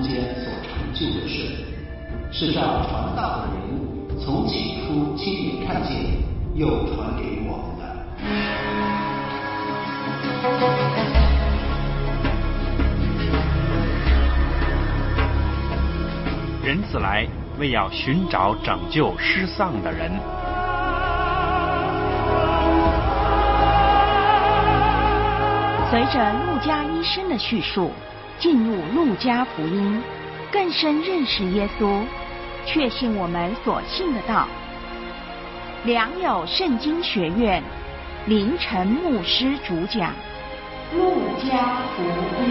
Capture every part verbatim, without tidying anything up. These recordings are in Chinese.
间所成就的事，是让传道的人从起初亲眼看见，又传给我们的。 人子来，为要寻找拯救失丧的人。 随着路加医生的叙述，进入路加福音，更深认识耶稣，确信我们所信的道。良友圣经学院林晨牧师主讲《路加福音》。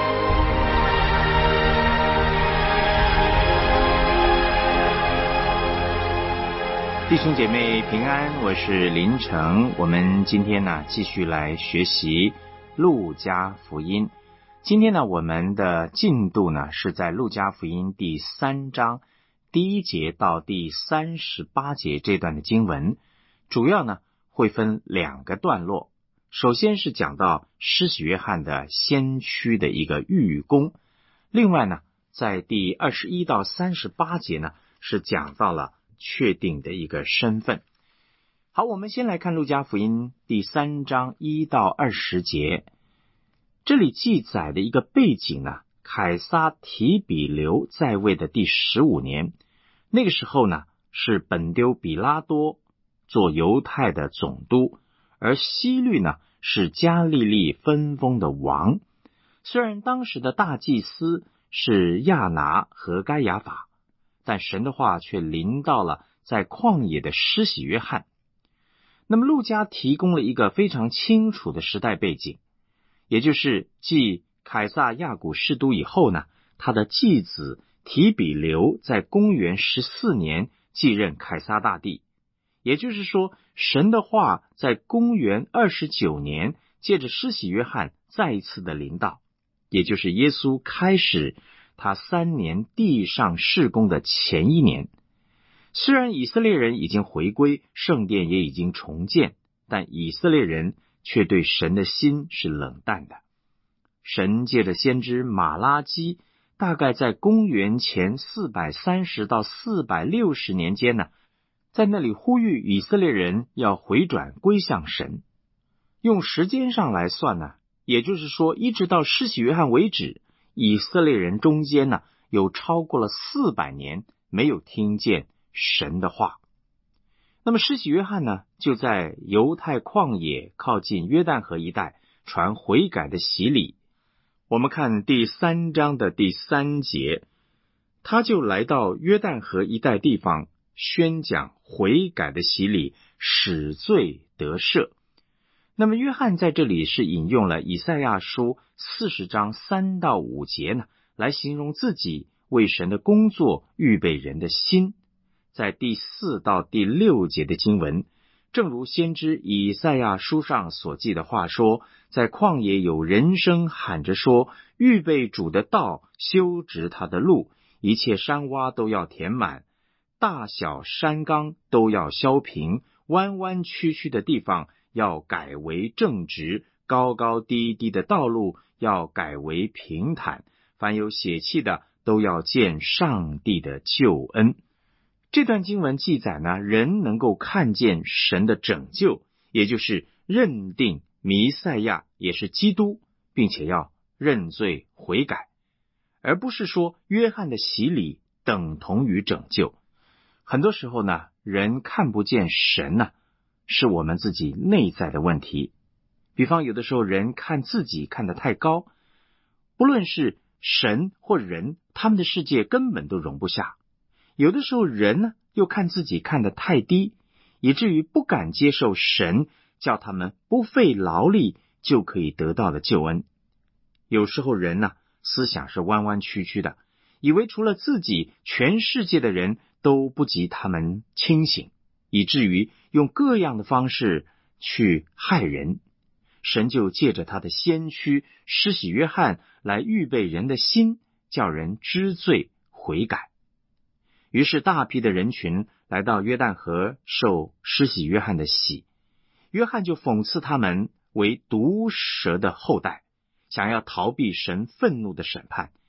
弟兄姐妹平安，我是林成。我们今天呢继续来学习路加福音。今天呢我们的进度呢是在路加福音第三章第一节到第三十八节这段的经文，主要呢会分两个段落。首先是讲到施洗约翰的先驱的一个预功，另外呢在第二十一到三十八节呢是讲到了确定的一个身份。好，我们先来看路加福音第三章一到二十节。这里记载的一个背景呢，凯撒提比留在位的第十五年，那个时候呢是本丢比拉多做犹太的总督，而希律呢是加利利分封的王。虽然当时的大祭司是亚拿和该亚法，但神的话却临到了在旷野的施洗约翰。那么路加提供了一个非常清楚的时代背景，也就是继凯撒亚古士都以后呢，他的继子提比留在公元十四年继任凯撒大帝。也就是说，神的话在公元二十九年借着施洗约翰再一次的临到，也就是耶稣开始他三年地上事工的前一年。虽然以色列人已经回归，圣殿也已经重建，但以色列人却对神的心是冷淡的。神借着先知马拉基，大概在公元前四百三十到四百六十年间呢，在那里呼吁以色列人要回转归向神。用时间上来算呢，也就是说一直到施洗约翰为止，以色列人中间呢有超过了四百年没有听见神的话。那么施洗约翰呢就在犹太旷野靠近约旦河一带传悔改的洗礼。我们看第三章的第三节，他就来到约旦河一带地方，宣讲悔改的洗礼，使罪得赦。那么约翰在这里是引用了以赛亚书四十章三到五节呢，来形容自己为神的工作预备人的心。在第四到第六节的经文，正如先知以赛亚书上所记的话说，在旷野有人声喊着说，预备主的道，修直他的路，一切山洼都要填满，大小山冈都要削平，弯弯曲曲的地方要改为正直，高高低低的道路要改为平坦，凡有血气的都要见上帝的救恩。这段经文记载呢，人能够看见神的拯救，也就是认定弥赛亚也是基督，并且要认罪悔改，而不是说约翰的洗礼等同于拯救。很多时候呢，人看不见神呢，是我们自己内在的问题。比方有的时候人看自己看得太高，不论是神或人，他们的世界根本都容不下。有的时候人呢，又看自己看得太低，以至于不敢接受神叫他们不费劳力就可以得到的救恩。有时候人呢，思想是弯弯曲曲的，以为除了自己，全世界的人都不及他们清醒，以至于用各样的方式去害人。神就借着他的先驱施洗约翰来预备人的心，叫人知罪悔改。于是大批的人群来到约旦河受施洗约翰的洗，约翰就讽刺他们为毒蛇的后代，想要逃避神愤怒的审判。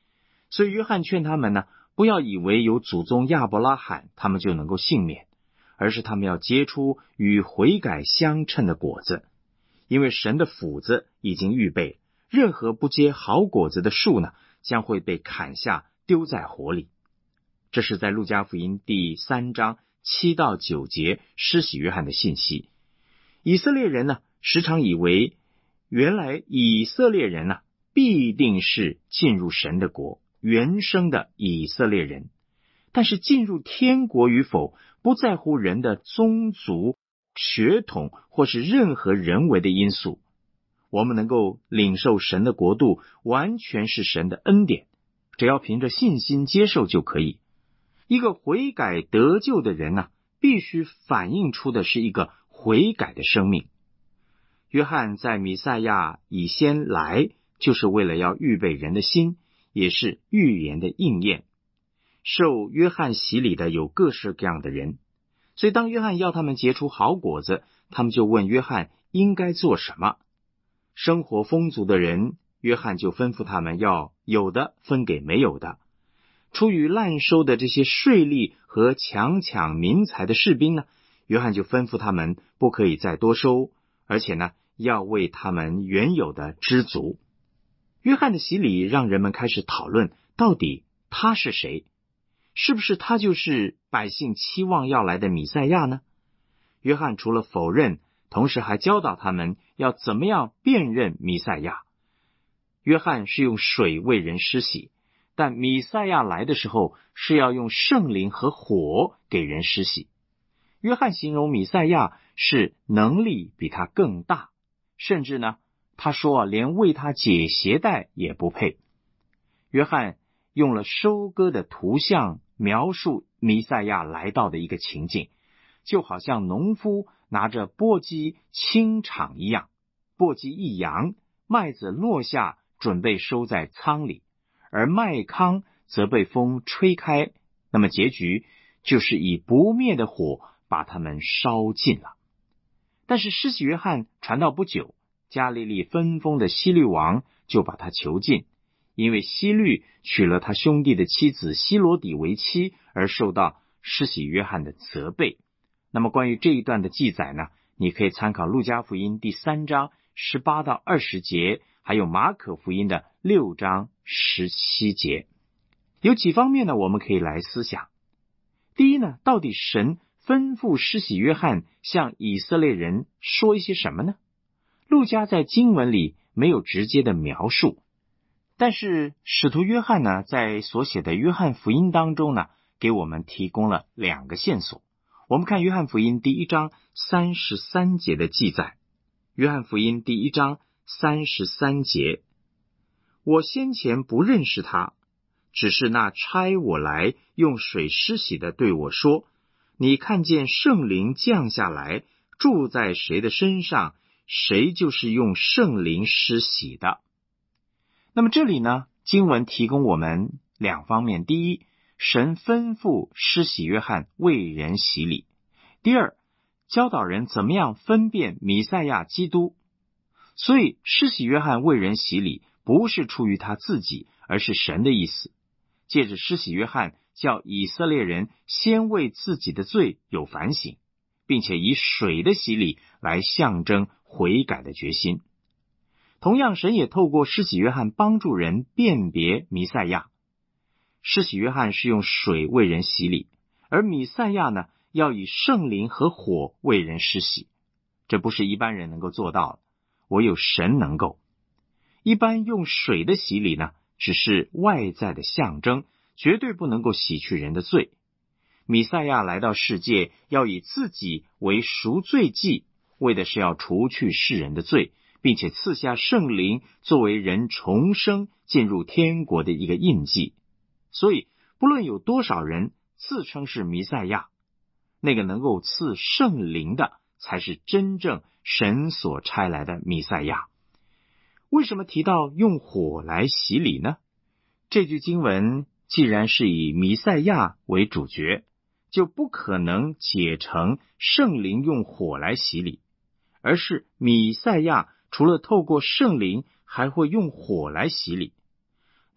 所以约翰劝他们呢，不要以为有祖宗亚伯拉罕他们就能够幸免，而是他们要结出与悔改相称的果子。因为神的斧子已经预备，任何不结好果子的树呢，将会被砍下丢在火里。这是在路加福音第三章七到九节施洗约翰的信息。以色列人呢，时常以为原来以色列人呢，必定是进入神的国，原生的以色列人。但是进入天国与否，不在乎人的宗族、血统或是任何人为的因素。我们能够领受神的国度，完全是神的恩典，只要凭着信心接受就可以。一个悔改得救的人呢，必须反映出的是一个悔改的生命。约翰在弥赛亚以先来，就是为了要预备人的心，也是预言的应验。受约翰洗礼的有各式各样的人，所以当约翰要他们结出好果子，他们就问约翰应该做什么。生活丰足的人，约翰就吩咐他们要有的分给没有的。出于滥收的这些税吏和强抢民财的士兵呢，约翰就吩咐他们不可以再多收，而且呢，要为他们原有的知足。约翰的洗礼让人们开始讨论，到底他是谁？是不是他就是百姓期望要来的弥赛亚呢？约翰除了否认，同时还教导他们要怎么样辨认弥赛亚。约翰是用水为人施洗，但弥赛亚来的时候是要用圣灵和火给人施洗。约翰形容弥赛亚是能力比他更大，甚至呢，他说连为他解鞋带也不配。约翰用了收割的图像描述弥赛亚来到的一个情景，就好像农夫拿着簸箕清场一样，簸箕一扬，麦子落下，准备收在仓里，而麦糠则被风吹开，那么结局就是以不灭的火把它们烧尽了。但是施洗约翰传道不久，加利利分封的希律王就把他囚禁，因为希律娶了他兄弟的妻子希罗底为妻，而受到施洗约翰的责备。那么关于这一段的记载呢，你可以参考路加福音第三章十八到二十节，还有马可福音的六章十七节。有几方面呢，我们可以来思想。第一呢，到底神吩咐施洗约翰向以色列人说一些什么呢？路加在经文里没有直接的描述，但是使徒约翰呢，在所写的约翰福音当中呢，给我们提供了两个线索。我们看约翰福音第一章三十三节的记载。约翰福音第一章三十三节，我先前不认识他，只是那差我来用水施洗的对我说，你看见圣灵降下来，住在谁的身上，谁就是用圣灵施洗的。那么这里呢，经文提供我们两方面。第一，神吩咐施洗约翰为人洗礼。第二，教导人怎么样分辨弥赛亚基督。所以施洗约翰为人洗礼不是出于他自己，而是神的意思。借着施洗约翰叫以色列人先为自己的罪有反省，并且以水的洗礼来象征悔改的决心。同样，神也透过施洗约翰帮助人辨别弥赛亚。施洗约翰是用水为人洗礼，而弥赛亚呢，要以圣灵和火为人施洗。这不是一般人能够做到的，唯有神能够。一般用水的洗礼呢，只是外在的象征，绝对不能够洗去人的罪。弥赛亚来到世界，要以自己为赎罪祭，为的是要除去世人的罪，并且赐下圣灵作为人重生进入天国的一个印记。所以不论有多少人自称是弥赛亚，那个能够赐圣灵的才是真正神所差来的弥赛亚。为什么提到用火来洗礼呢？这句经文既然是以弥赛亚为主角，就不可能解成圣灵用火来洗礼，而是弥赛亚除了透过圣灵，还会用火来洗礼。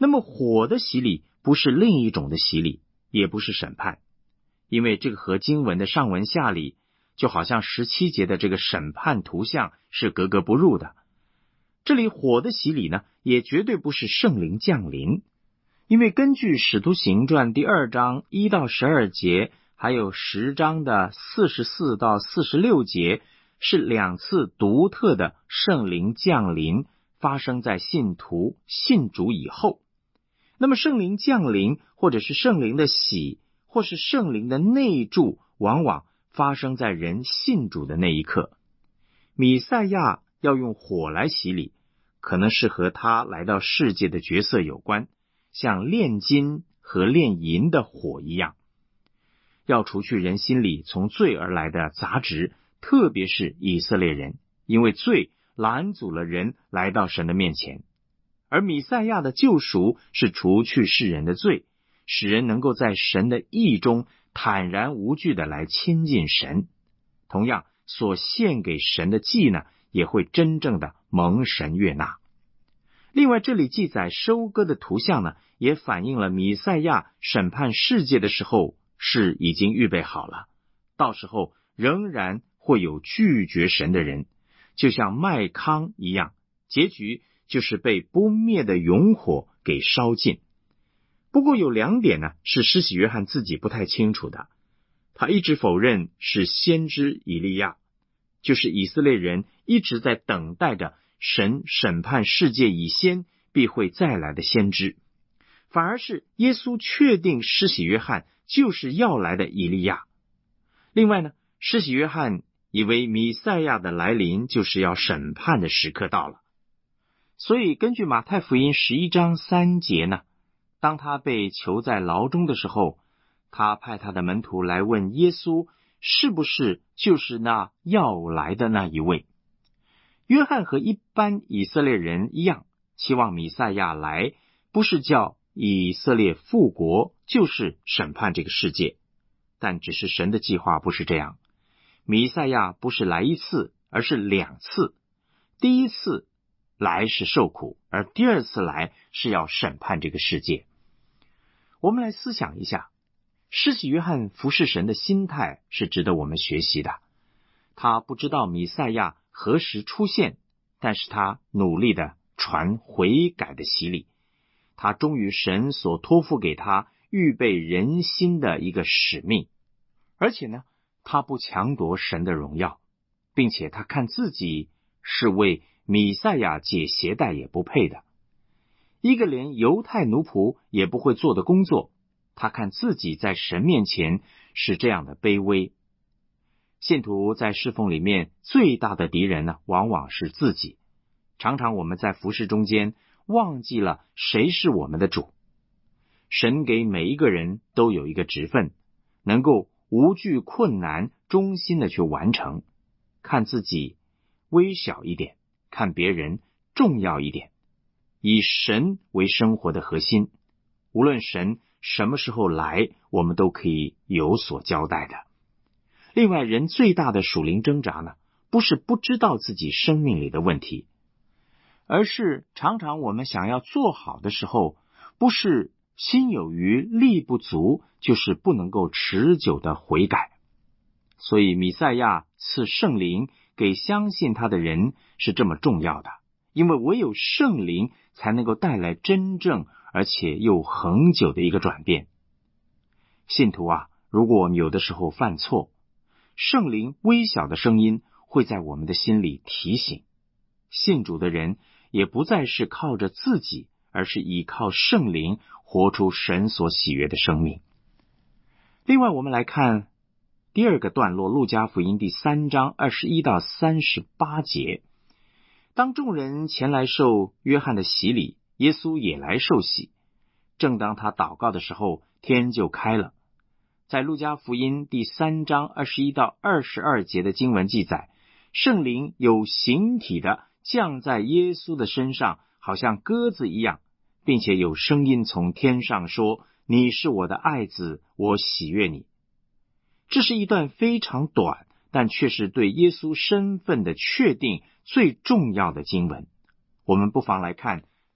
那么火的洗礼不是另一种的洗礼，也不是审判，因为这个和经文的上文下理就好像十七节的这个审判图像是格格不入的。这里火的洗礼呢，也绝对不是圣灵降临，因为根据使徒行传第二章一到十二节，还有十章的四十四到四十六节，是两次独特的圣灵降临发生在信徒信主以后。那么圣灵降临，或者是圣灵的洗，或是圣灵的内住，往往发生在人信主的那一刻。弥赛亚要用火来洗礼，可能是和他来到世界的角色有关，像炼金和炼银的火一样，要除去人心里从罪而来的杂质，特别是以色列人，因为罪拦阻了人来到神的面前。而弥赛亚的救赎是除去世人的罪，使人能够在神的义中坦然无惧的来亲近神。同样，所献给神的祭呢，也会真正的蒙神悦纳。另外，这里记载收割的图像呢，也反映了弥赛亚审判世界的时候是已经预备好了，到时候仍然会有拒绝神的人，就像麦糠一样，结局就是被不灭的永火给烧尽。不过有两点呢，是施洗约翰自己不太清楚的。他一直否认是先知以利亚，就是以色列人一直在等待着神审判世界以先必会再来的先知，反而是耶稣确定施洗约翰就是要来的以利亚。另外呢，施洗约翰以为弥赛亚的来临就是要审判的时刻到了。所以根据马太福音十一章三节呢，当他被囚在牢中的时候，他派他的门徒来问耶稣是不是就是那要来的那一位。约翰和一般以色列人一样，期望弥赛亚来，不是叫以色列复国，就是审判这个世界。但只是神的计划不是这样，弥赛亚不是来一次，而是两次。第一次来是受苦，而第二次来是要审判这个世界。我们来思想一下，施洗约翰服侍神的心态是值得我们学习的。他不知道弥赛亚何时出现，但是他努力的传悔改的洗礼，他忠于神所托付给他预备人心的一个使命。而且呢，他不强夺神的荣耀，并且他看自己是为弥赛亚解鞋带也不配的，一个连犹太奴仆也不会做的工作，他看自己在神面前是这样的卑微。信徒在侍奉里面最大的敌人呢，往往是自己。常常我们在服事中间忘记了谁是我们的主。神给每一个人都有一个职分，能够无惧困难，忠心的去完成。看自己微小一点，看别人重要一点，以神为生活的核心。无论神什么时候来，我们都可以有所交代的。另外，人最大的属灵挣扎呢，不是不知道自己生命里的问题，而是常常我们想要做好的时候，不是心有余力不足，就是不能够持久的悔改。所以弥赛亚赐圣灵给相信他的人是这么重要的，因为唯有圣灵才能够带来真正而且又恒久的一个转变。信徒啊，如果我们有的时候犯错，圣灵微小的声音会在我们的心里提醒。信主的人也不再是靠着自己，而是依靠圣灵活出神所喜悦的生命。另外，我们来看第二个段落，路加福音第三章二十一到三十八节。当众人前来受约翰的洗礼，耶稣也来受洗。正当他祷告的时候，天就开了。在路加福音第三章二十一到二十二节的经文记载，圣灵有形体的降在耶稣的身上，好像鸽子一样，并且有声音从天上说：你是我的爱子，我喜悦你。这是一段非常短，但却是对耶稣身份的确定最重要的经文。我们不妨来看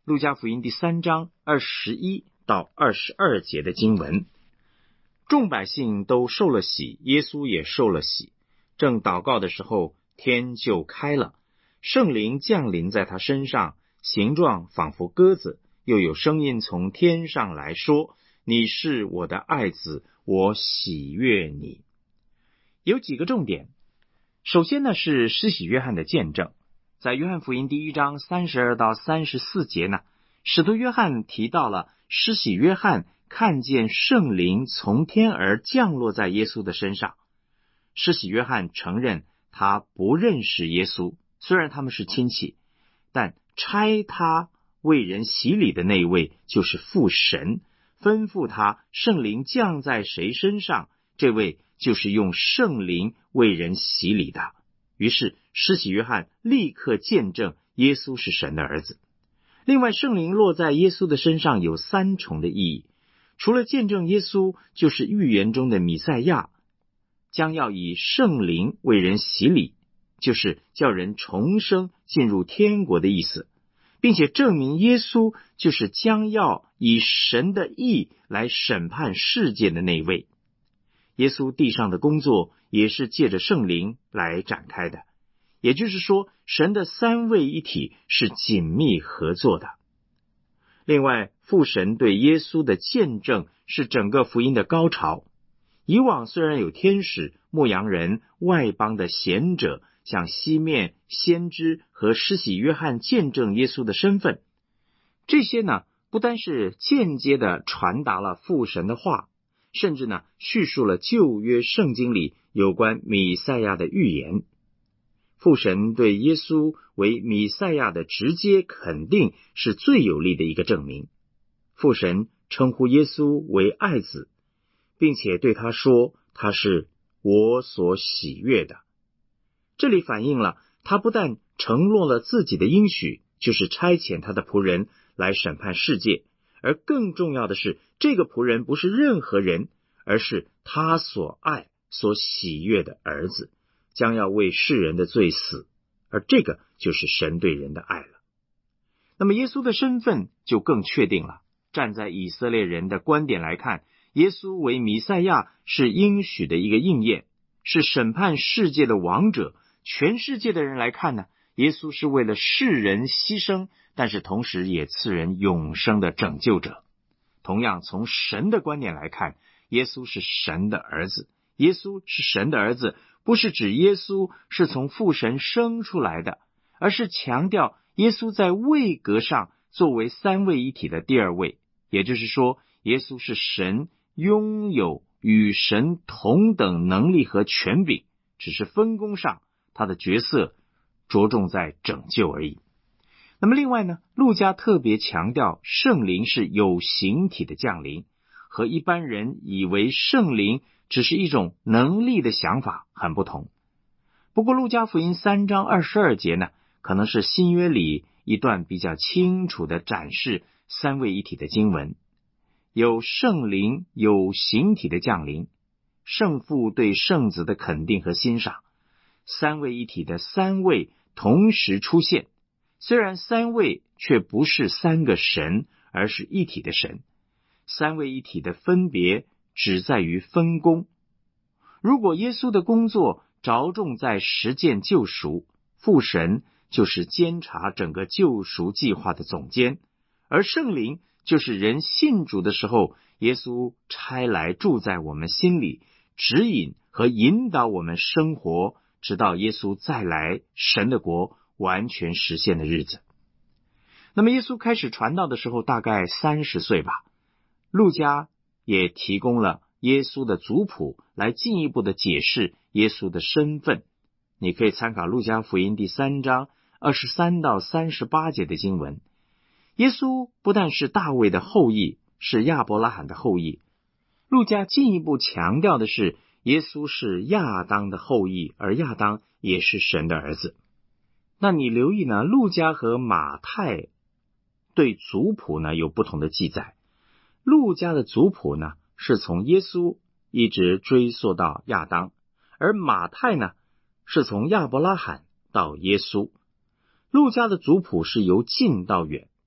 路加福音第三章二十一到二十二节的经文。众百姓都受了洗，耶稣也受了洗。正祷告的时候，天就开了，圣灵降临在他身上，形状仿佛鸽子，又有声音从天上来说：你是我的爱子，我喜悦你。有几个重点。首先呢，是施洗约翰的见证。在约翰福音第一章三十二到三十四节呢，使徒约翰提到了施洗约翰看见圣灵从天而降落在耶稣的身上。施洗约翰承认他不认识耶稣，虽然他们是亲戚，但差他为人洗礼的那一位就是父神，吩咐他圣灵降在谁身上，这位就是用圣灵为人洗礼的。于是施洗约翰立刻见证耶稣是神的儿子。另外，圣灵落在耶稣的身上有三重的意义，除了见证耶稣就是预言中的弥赛亚，将要以圣灵为人洗礼，就是叫人重生进入天国的意思，并且证明耶稣就是将要以神的义来审判世界的那位。耶稣地上的工作也是借着圣灵来展开的，也就是说，神的三位一体是紧密合作的。另外，父神对耶稣的见证是整个福音的高潮。以往虽然有天使、牧羊人、外邦的贤者，像西面、先知和施洗约翰见证耶稣的身份，这些呢，不单是间接的传达了父神的话，甚至呢，叙述了旧约圣经里有关弥赛亚的预言。父神对耶稣为弥赛亚的直接肯定是最有力的一个证明。父神称呼耶稣为爱子，并且对他说他是我所喜悦的。这里反映了他不但承诺了自己的应许，就是差遣他的仆人来审判世界，而更重要的是，这个仆人不是任何人，而是他所爱所喜悦的儿子，将要为世人的罪死，而这个就是神对人的爱了。那么耶稣的身份就更确定了。站在以色列人的观点来看，耶稣为弥赛亚是应许的一个应验，是审判世界的王者。全世界的人来看呢，耶稣是为了世人牺牲，但是同时也赐人永生的拯救者。同样，从神的观点来看，耶稣是神的儿子。耶稣是神的儿子，不是指耶稣是从父神生出来的，而是强调耶稣在位格上作为三位一体的第二位。也就是说，耶稣是神，拥有与神同等能力和权柄，只是分工上他的角色着重在拯救而已。那么另外呢，路加特别强调圣灵是有形体的降临，和一般人以为圣灵只是一种能力的想法很不同。不过路加福音三章二十二节呢，可能是新约里一段比较清楚的展示三位一体的经文。有圣灵有形体的降临，圣父对圣子的肯定和欣赏，三位一体的三位同时出现。虽然三位却不是三个神，而是一体的神。三位一体的分别只在于分工。如果耶稣的工作着重在实践救赎，父神就是监察整个救赎计划的总监，而圣灵就是人信主的时候，耶稣差来住在我们心里，指引和引导我们生活，直到耶稣再来，神的国完全实现的日子。那么耶稣开始传道的时候大概三十岁吧。路加也提供了耶稣的族谱来进一步的解释耶稣的身份。你可以参考路加福音第三章二十三到三十八节的经文。耶稣不但是大卫的后裔，是亚伯拉罕的后裔。路加进一步强调的是，耶稣是亚当的后裔，而亚当也是神的儿子。那你留意呢，路加和马太对族谱呢有不同的记载。路加的族谱呢是从耶稣一直追溯到亚当，而马太呢是从亚伯拉罕到耶稣。路加的族谱是由近到远，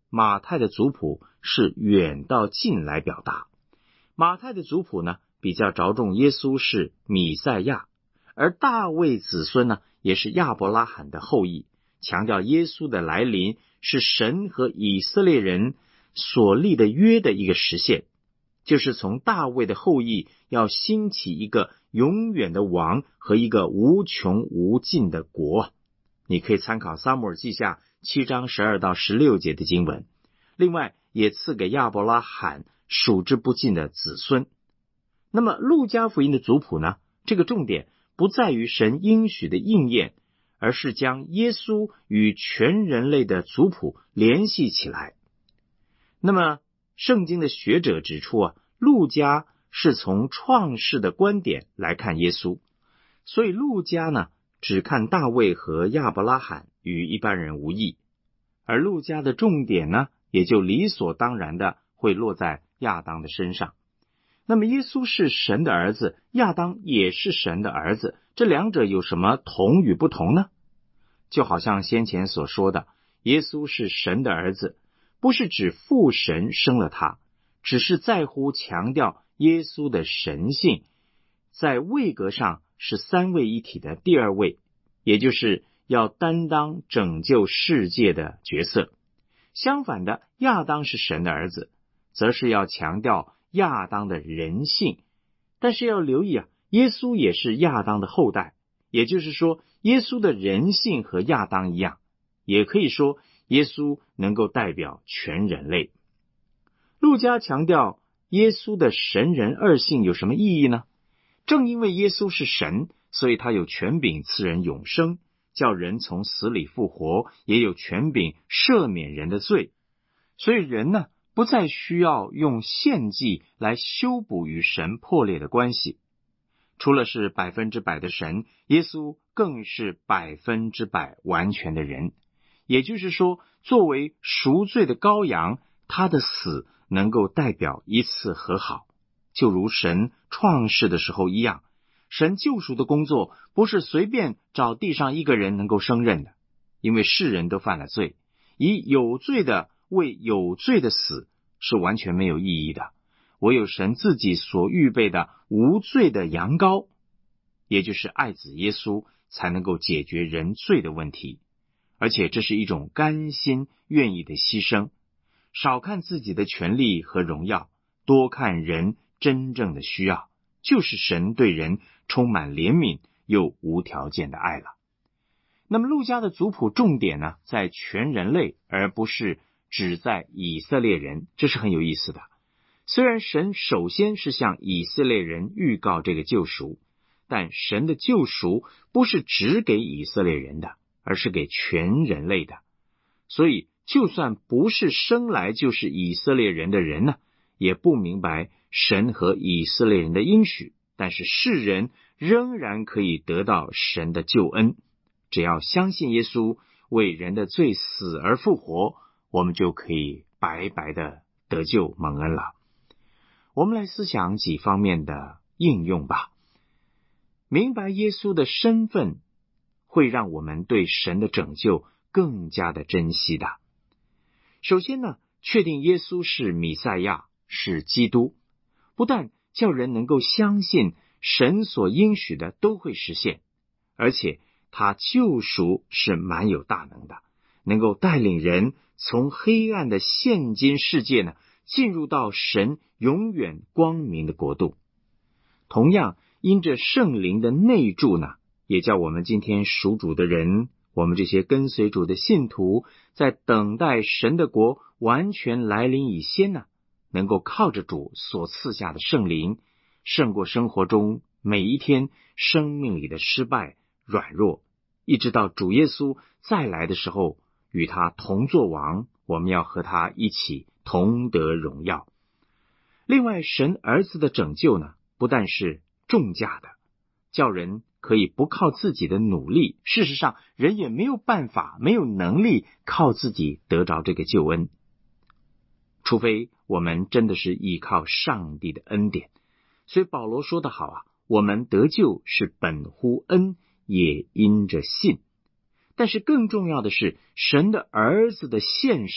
马太的族谱是远到近来表达。马太的族谱呢，比较着重耶稣是弥赛亚，而大卫子孙呢，也是亚伯拉罕的后裔，强调耶稣的来临是神和以色列人所立的约的一个实现，就是从大卫的后裔要兴起一个永远的王和一个无穷无尽的国。你可以参考撒母耳记下七章十二到十六节的经文。另外也赐给亚伯拉罕数之不尽的子孙。那么路加福音的族谱呢，这个重点不在于神应许的应验，而是将耶稣与全人类的族谱联系起来。那么圣经的学者指出啊，路加是从创世的观点来看耶稣，所以路加呢只看大卫和亚伯拉罕，与一般人无异，而路加的重点呢也就理所当然的会落在亚当的身上。那么耶稣是神的儿子，亚当也是神的儿子，这两者有什么同与不同呢？就好像先前所说的，耶稣是神的儿子，不是指父神生了他，只是在乎强调耶稣的神性，在位格上是三位一体的第二位，也就是要担当拯救世界的角色。相反的，亚当是神的儿子，则是要强调亚当的人性。但是要留意啊，耶稣也是亚当的后代，也就是说耶稣的人性和亚当一样，也可以说耶稣能够代表全人类。路加强调耶稣的神人二性有什么意义呢？正因为耶稣是神，所以他有权柄赐人永生，叫人从死里复活，也有权柄赦免人的罪。所以人呢，不再需要用献祭来修补与神破裂的关系。除了是百分之百的神，耶稣更是百分之百完全的人。也就是说，作为赎罪的羔羊，他的死能够代表一次和好，就如神创世的时候一样。神救赎的工作不是随便找地上一个人能够胜任的，因为世人都犯了罪，以有罪的为有罪的死是完全没有意义的。唯有神自己所预备的无罪的羊羔，也就是爱子耶稣，才能够解决人罪的问题。而且这是一种甘心愿意的牺牲，少看自己的权利和荣耀，多看人真正的需要，就是神对人充满怜悯又无条件的爱了。那么路加的族谱重点呢，在全人类，而不是只在以色列人，这是很有意思的。虽然神首先是向以色列人预告这个救赎，但神的救赎不是只给以色列人的，而是给全人类的。所以就算不是生来就是以色列人的人呢，也不明白神和以色列人的应许，但是世人仍然可以得到神的救恩。只要相信耶稣为人的罪死而复活，我们就可以白白的得救蒙恩了。我们来思想几方面的应用吧。明白耶稣的身份，会让我们对神的拯救更加的珍惜的。首先呢，确定耶稣是弥赛亚，是基督，不但叫人能够相信神所应许的都会实现，而且他救赎是蛮有大能的，能够带领人从黑暗的现今世界呢，进入到神永远光明的国度。同样，因着圣灵的内住呢，也叫我们今天属主的人，我们这些跟随主的信徒，在等待神的国完全来临以先呢，能够靠着主所赐下的圣灵，胜过生活中每一天生命里的失败、软弱，一直到主耶稣再来的时候，与他同作王，我们要和他一起同得荣耀。另外，神儿子的拯救呢，不但是重价的，叫人可以不靠自己的努力，事实上人也没有办法，没有能力靠自己得着这个救恩，除非我们真的是依靠上帝的恩典。所以保罗说得好啊，我们得救是本乎恩，也因着信。但是更重要的是，神的儿子的献上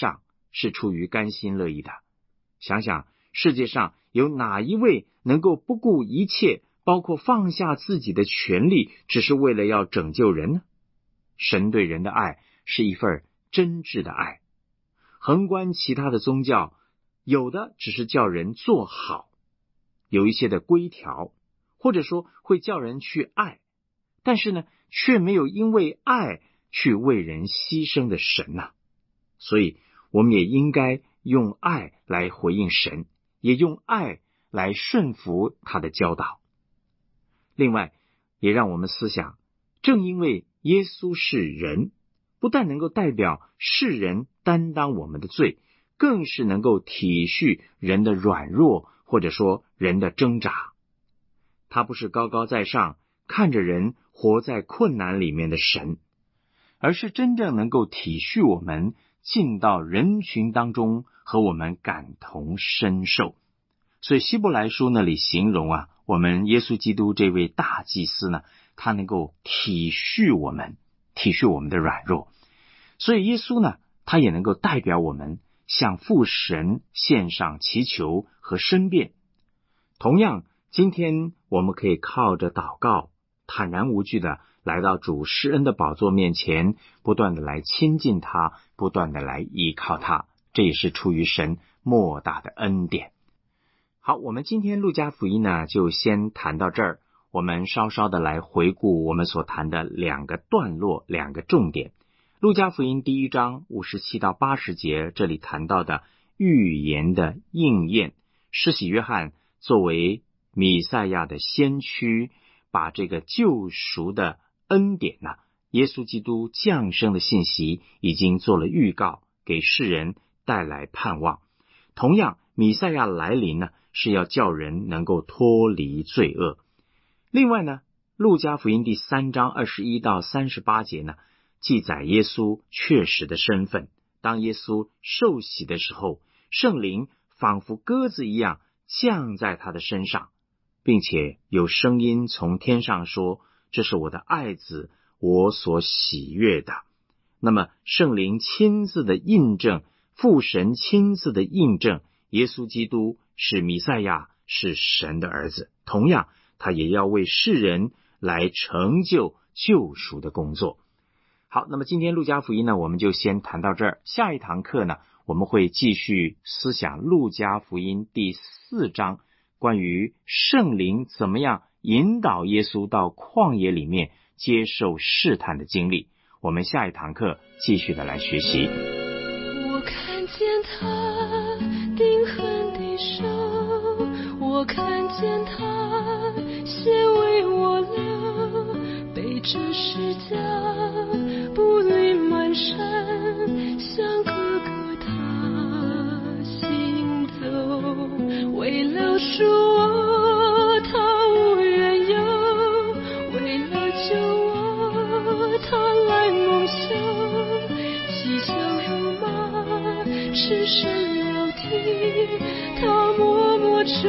是出于甘心乐意的。想想世界上有哪一位能够不顾一切，包括放下自己的权利，只是为了要拯救人呢？神对人的爱是一份真挚的爱。横观其他的宗教，有的只是叫人做好，有一些的规条，或者说会叫人去爱，但是呢，却没有因为爱去为人牺牲的神呐、啊。所以我们也应该用爱来回应神，也用爱来顺服他的教导。另外，也让我们思想，正因为耶稣是人，不但能够代表世人担当我们的罪，更是能够体恤人的软弱，或者说人的挣扎。他不是高高在上，看着人活在困难里面的神，而是真正能够体恤我们，进到人群当中，和我们感同身受。所以希伯来书那里形容啊，我们耶稣基督这位大祭司呢，他能够体恤我们，体恤我们的软弱。所以耶稣呢，他也能够代表我们向父神献上祈求和申辩。同样，今天我们可以靠着祷告，坦然无惧的来到主施恩的宝座面前，不断的来亲近他，不断的来依靠他，这也是出于神莫大的恩典。好，我们今天路加福音呢，就先谈到这儿。我们稍稍的来回顾我们所谈的两个段落，两个重点。路加福音第一章五十七到八十节，这里谈到的预言的应验，施洗约翰作为弥赛亚的先驱，把这个救赎的恩典呢、啊，耶稣基督降生的信息已经做了预告，给世人带来盼望。同样，弥赛亚来临呢，是要叫人能够脱离罪恶。另外呢，路加福音第三章二十一到三十八节呢，记载耶稣确实的身份。当耶稣受洗的时候，圣灵仿佛鸽子一样降在他的身上，并且有声音从天上说：“这是我的爱子，我所喜悦的。”那么圣灵亲自的印证，父神亲自的印证，耶稣基督是弥赛亚，是神的儿子。同样，他也要为世人来成就救赎的工作。好，那么今天路加福音呢，我们就先谈到这儿。下一堂课呢，我们会继续思想路加福音第四章，关于圣灵怎么样引导耶稣到旷野里面接受试探的经历。我们下一堂课继续的来学习。 我看见他钉痕的手，我看见他血为我流，背着十架步履蹒跚，像哥哥他行走，为了赎我他无缘由，为了救我他来蒙羞，骑枪如马，赤身流涕，他默默承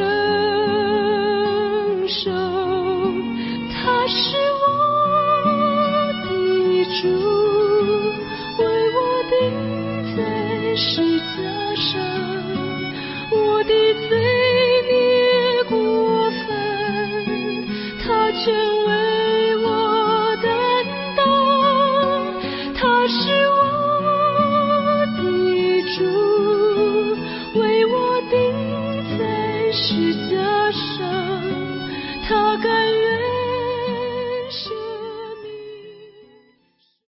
受。他是我的主，为我钉在十架上，我的罪孽过分，他全为我担当。他是我的主，为我钉在十架上，他甘愿